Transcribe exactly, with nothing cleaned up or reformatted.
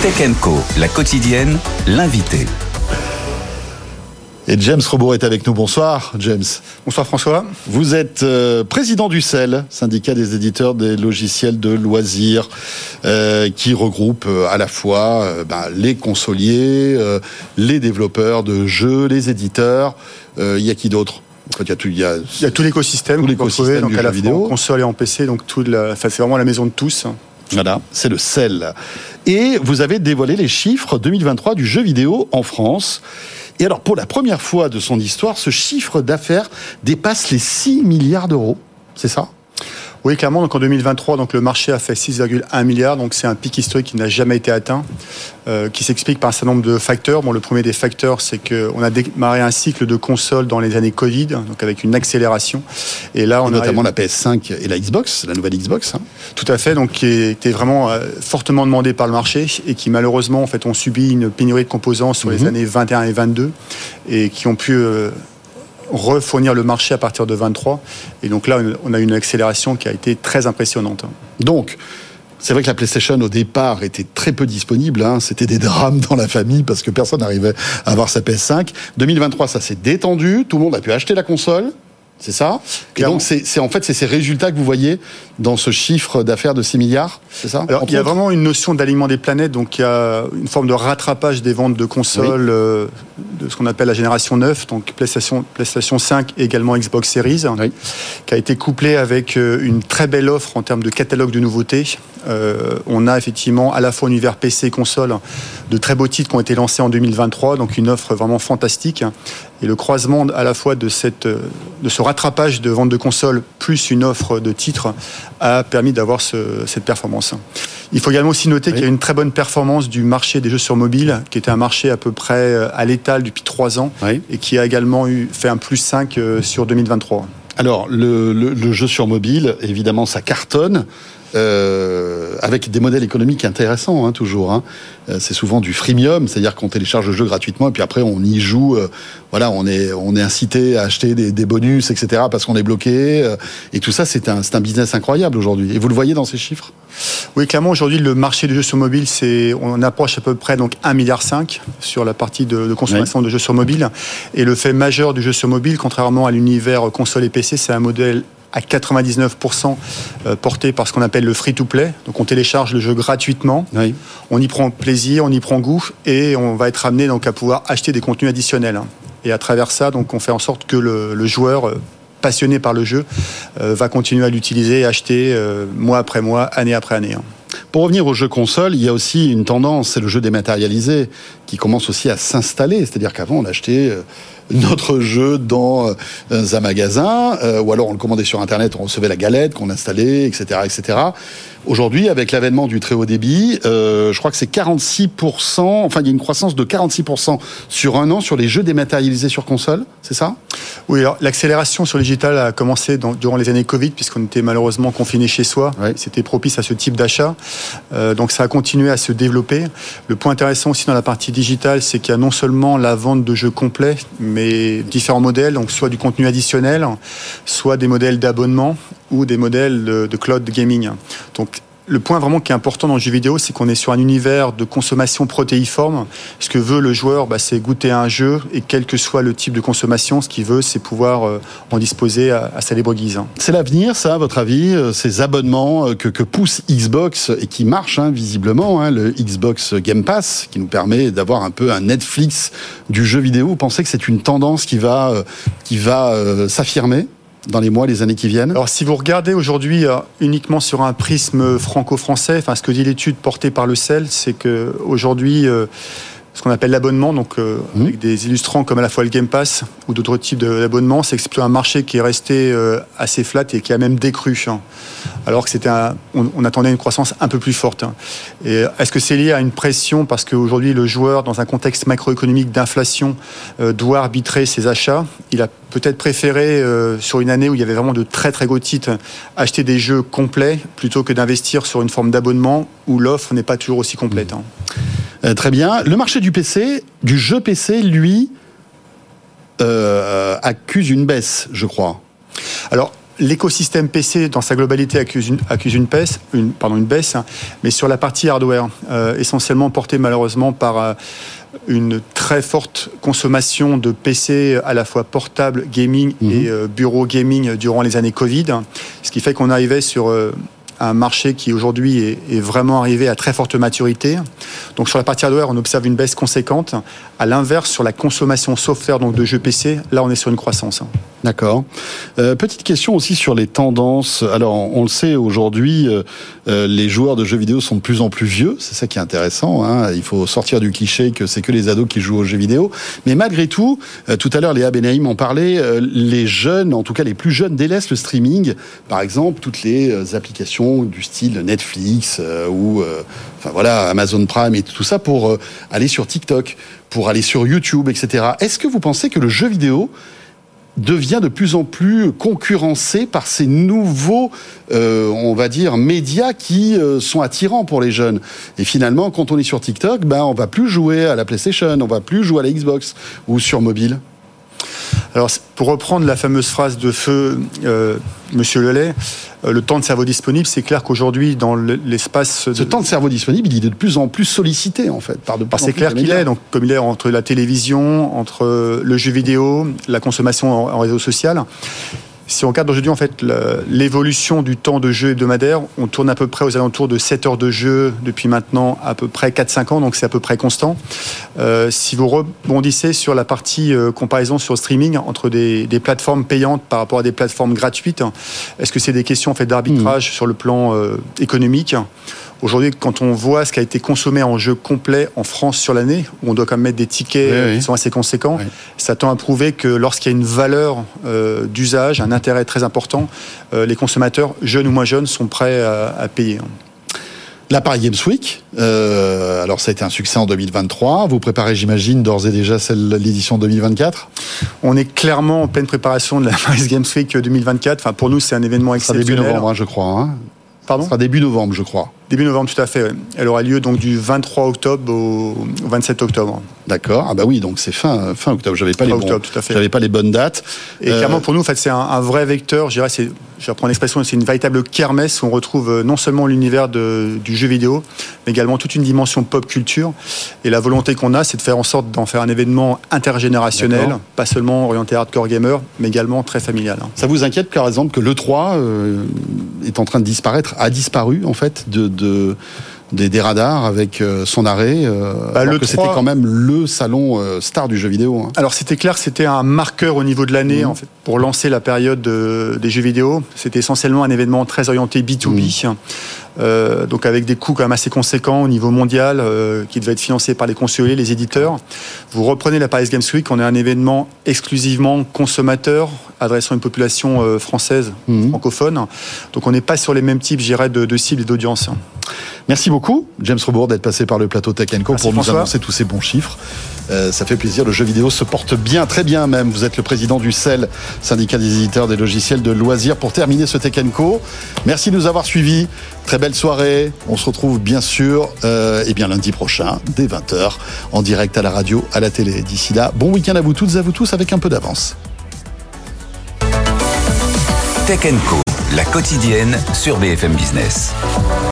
Tech and Co, la quotidienne, l'invité. Et James Robot est avec nous. Bonsoir, James. Bonsoir, François. Vous êtes euh, président du C E L, syndicat des éditeurs des logiciels de loisirs, euh, qui regroupe euh, à la fois euh, bah, les consoliers, euh, les développeurs de jeux, les éditeurs. Il euh, y a qui d'autre ? En fait, il y a tout, il y a, il y a tout l'écosystème, tout l'écosystème donc du à la jeu fois vidéo. en console et en P C, donc tout la, enfin, c'est vraiment la maison de tous. Voilà, c'est le C E L. Et vous avez dévoilé les chiffres deux mille vingt-trois du jeu vidéo en France. Et alors, pour la première fois de son histoire, ce chiffre d'affaires dépasse les six milliards d'euros. C'est ça ? Oui, clairement. Donc en deux mille vingt-trois, donc le marché a fait six virgule un milliards. Donc c'est un pic historique qui n'a jamais été atteint, euh, qui s'explique par un certain nombre de facteurs. Bon, le premier des facteurs, c'est qu'on a démarré un cycle de consoles dans les années Covid, donc avec une accélération. Et là, on et notamment arrive... la P S cinq et la Xbox, la nouvelle Xbox. Hein. Tout à fait. Donc qui était vraiment euh, fortement demandé par le marché et qui malheureusement, en fait, ont subi une pénurie de composants sur mm-hmm. les années vingt et un et vingt-deux et qui ont pu euh, refournir le marché à partir de vingt-trois. Et donc là, on a une accélération qui a été très impressionnante. Donc, c'est vrai que la PlayStation, au départ, était très peu disponible. Hein. C'était des drames dans la famille parce que personne n'arrivait à avoir sa P S cinq. deux mille vingt-trois, ça s'est détendu. Tout le monde a pu acheter la console. C'est ça ? Et donc, c'est, c'est, en fait, c'est ces résultats que vous voyez dans ce chiffre d'affaires de six milliards, c'est ça ? Alors, il y a vraiment une notion d'alignement des planètes, donc il y a une forme de rattrapage des ventes de consoles, oui. euh, de ce qu'on appelle la génération neuf, donc PlayStation, PlayStation cinq et également Xbox Series, oui. qui a été couplée avec une très belle offre en termes de catalogue de nouveautés. Euh, on a effectivement à la fois univers P C et console, de très beaux titres qui ont été lancés en deux mille vingt-trois, donc une offre vraiment fantastique. Et le croisement à la fois de, cette, de ce rattrapage de vente de consoles plus une offre de titres a permis d'avoir ce, cette performance. Il faut également aussi noter oui. qu'il y a une très bonne performance du marché des jeux sur mobile, qui était un marché à peu près à l'étal depuis trois ans oui. et qui a également eu, fait un plus cinq sur deux mille vingt-trois. Alors, le, le, le jeu sur mobile, évidemment, ça cartonne. Euh, avec des modèles économiques intéressants, hein, toujours. Hein. Euh, c'est souvent du freemium, c'est-à-dire qu'on télécharge le jeu gratuitement et puis après on y joue. Euh, voilà, on est on est incité à acheter des, des bonus, et cetera. Parce qu'on est bloqué. Euh, et tout ça, c'est un c'est un business incroyable aujourd'hui. Et vous le voyez dans ces chiffres ? Oui, clairement, aujourd'hui, le marché du jeu sur mobile, c'est on approche à peu près donc un virgule cinq milliard sur la partie de, de consommation oui. de jeux sur mobile. Et le fait majeur du jeu sur mobile, contrairement à l'univers console et P C, c'est un modèle à quatre-vingt-dix-neuf pour cent porté par ce qu'on appelle le free-to-play. Donc on télécharge le jeu gratuitement, oui. on y prend plaisir, on y prend goût et on va être amené donc à pouvoir acheter des contenus additionnels. Et à travers ça, donc on fait en sorte que le, le joueur passionné par le jeu euh, va continuer à l'utiliser et acheter euh, mois après mois, année après année. Pour revenir aux jeux consoles, il y a aussi une tendance, c'est le jeu dématérialisé qui commence aussi à s'installer. C'est-à-dire qu'avant, on achetait notre jeu dans un magasin, euh, ou alors on le commandait sur Internet, on recevait la galette qu'on installait, et cetera, et cetera. Aujourd'hui, avec l'avènement du très haut débit, euh, je crois que c'est quarante-six pour cent, enfin il y a une croissance de quarante-six pour cent sur un an sur les jeux dématérialisés sur console, c'est ça ? Oui, alors l'accélération sur le digital a commencé dans, durant les années Covid, puisqu'on était malheureusement confinés chez soi. Oui. C'était propice à ce type d'achat. Euh, donc ça a continué à se développer. Le point intéressant aussi dans la partie digitale, c'est qu'il y a non seulement la vente de jeux complets, mais différents modèles, donc soit du contenu additionnel, soit des modèles d'abonnement ou des modèles de, de cloud gaming. Donc le point vraiment qui est important dans le jeu vidéo, c'est qu'on est sur un univers de consommation protéiforme. Ce que veut le joueur, bah, c'est goûter à un jeu, et quel que soit le type de consommation, ce qu'il veut, c'est pouvoir euh, en disposer à, à sa libre guise. C'est l'avenir, ça, à votre avis, ces abonnements que, que pousse Xbox et qui marchent, hein, visiblement, hein, le Xbox Game Pass, qui nous permet d'avoir un peu un Netflix du jeu vidéo. Vous pensez que c'est une tendance qui va, euh, qui va euh, s'affirmer dans les mois, les années qui viennent? Alors, si vous regardez aujourd'hui euh, uniquement sur un prisme franco-français, enfin, ce que dit l'étude portée par le C E L, c'est qu'aujourd'hui, euh, ce qu'on appelle l'abonnement, donc euh, mmh. avec des illustrants comme à la fois le Game Pass ou d'autres types d'abonnements, c'est que c'est plutôt un marché qui est resté euh, assez flat et qui a même décru, hein, alors que c'était un, on, on attendait une croissance un peu plus forte. Hein. Et est-ce que c'est lié à une pression parce qu'aujourd'hui le joueur, dans un contexte macroéconomique d'inflation, euh, doit arbitrer ses achats? Il a peut-être préféré, euh, sur une année où il y avait vraiment de très très gros titres, acheter des jeux complets plutôt que d'investir sur une forme d'abonnement où l'offre n'est pas toujours aussi complète. Hein. Euh, très bien. Le marché du P C, du jeu P C, lui, euh, accuse une baisse, je crois. Alors, l'écosystème P C dans sa globalité accuse une, accuse une baisse, une, pardon, une baisse, mais sur la partie hardware, euh, essentiellement portée malheureusement par euh, une très forte consommation de P C à la fois portable, gaming mmh. et euh, bureau gaming durant les années Covid, ce qui fait qu'on arrivait sur euh, un marché qui aujourd'hui est, est vraiment arrivé à très forte maturité. Donc sur la partie hardware, on observe une baisse conséquente. À l'inverse, sur la consommation software, donc de jeux P C, là on est sur une croissance. D'accord. Euh, petite question aussi sur les tendances. Alors, on le sait, aujourd'hui, euh, les joueurs de jeux vidéo sont de plus en plus vieux. C'est ça qui est intéressant. Hein. Il faut sortir du cliché que c'est que les ados qui jouent aux jeux vidéo. Mais malgré tout, euh, tout à l'heure, Léa Benaïm en parlait, euh, les jeunes, en tout cas les plus jeunes, délaissent le streaming. Par exemple, toutes les euh, applications du style Netflix euh, ou euh, enfin voilà, Amazon Prime et tout ça pour euh, aller sur TikTok, pour aller sur YouTube, et cetera. Est-ce que vous pensez que le jeu vidéo devient de plus en plus concurrencé par ces nouveaux, euh, on va dire, médias qui euh, sont attirants pour les jeunes. Et finalement, quand on est sur TikTok, ben, on va plus jouer à la PlayStation, on va plus jouer à la Xbox ou sur mobile. Alors, pour reprendre la fameuse phrase de feu, euh, Monsieur Lelay, euh, le temps de cerveau disponible, c'est clair qu'aujourd'hui, dans l'espace... De... Ce temps de cerveau disponible, il est de plus en plus sollicité, en fait, par de plus en plus. C'est clair qu'il est, donc, comme il est entre la télévision, entre le jeu vidéo, la consommation en, en réseau social. Si on regarde aujourd'hui en fait l'évolution du temps de jeu hebdomadaire, on tourne à peu près aux alentours de sept heures de jeu depuis maintenant à peu près quatre à cinq ans, donc c'est à peu près constant. Euh, si vous rebondissez sur la partie euh, comparaison sur le streaming entre des, des plateformes payantes par rapport à des plateformes gratuites, est-ce que c'est des questions en fait d'arbitrage mmh. sur le plan euh, économique ? Aujourd'hui, quand on voit ce qui a été consommé en jeu complet en France sur l'année, où on doit quand même mettre des tickets oui, oui. qui sont assez conséquents, oui. ça tend à prouver que lorsqu'il y a une valeur euh, d'usage, un intérêt très important, euh, les consommateurs, jeunes ou moins jeunes, sont prêts à, à payer. La Paris Games Week, euh, alors ça a été un succès en deux mille vingt-trois. Vous préparez, j'imagine, d'ores et déjà celle, l'édition deux mille vingt-quatre ? On est clairement en pleine préparation de la Paris Games Week deux mille vingt-quatre. Enfin, pour nous, c'est un événement exceptionnel. Ça début novembre, hein, je crois. Hein. Pardon ? Ce sera début novembre, je crois. Début novembre, tout à fait. Oui. Elle aura lieu donc du vingt-trois octobre au vingt-sept octobre. D'accord. Ah bah oui, donc c'est fin, fin octobre. J'avais pas, les, octobre, bons, tout à fait. J'avais pas les bonnes dates. Et euh... clairement, pour nous, en fait, c'est un, un vrai vecteur. Je dirais, c'est, je vais reprendre l'expression, c'est une véritable kermesse où on retrouve non seulement l'univers de, du jeu vidéo, mais également toute une dimension pop culture. Et la volonté qu'on a, c'est de faire en sorte d'en faire un événement intergénérationnel, D'accord. pas seulement orienté hardcore gamer, mais également très familial. Ça vous inquiète, par exemple, que l'E trois euh, est en train de disparaître, a disparu, en fait, de... de... Des, des radars avec euh, son arrêt, euh, bah, alors que c'était quand même le salon euh, star du jeu vidéo. Hein. Alors c'était clair que c'était un marqueur au niveau de l'année mmh. en fait, pour lancer la période de, des jeux vidéo. C'était essentiellement un événement très orienté B deux B, mmh. euh, donc avec des coûts quand même assez conséquents au niveau mondial, euh, qui devait être financé par les consoles, les éditeurs. Vous reprenez la Paris Games Week, on est un événement exclusivement consommateur, adressant une population euh, française, mmh. francophone. Donc on n'est pas sur les mêmes types, je dirais, de, de cibles et d'audience. Merci beaucoup, James Rebourd, d'être passé par le plateau Tech and Co Merci pour François. nous annoncer tous ces bons chiffres. Euh, ça fait plaisir, le jeu vidéo se porte bien, très bien même. Vous êtes le président du C E L, syndicat des éditeurs des logiciels de loisirs. Pour terminer ce Tech and Co, merci de nous avoir suivis. Très belle soirée. On se retrouve bien sûr euh, et bien lundi prochain, dès vingt heures, en direct à la radio, à la télé. D'ici là, bon week-end à vous toutes et à vous tous avec un peu d'avance. Tech and Co, la quotidienne sur B F M Business.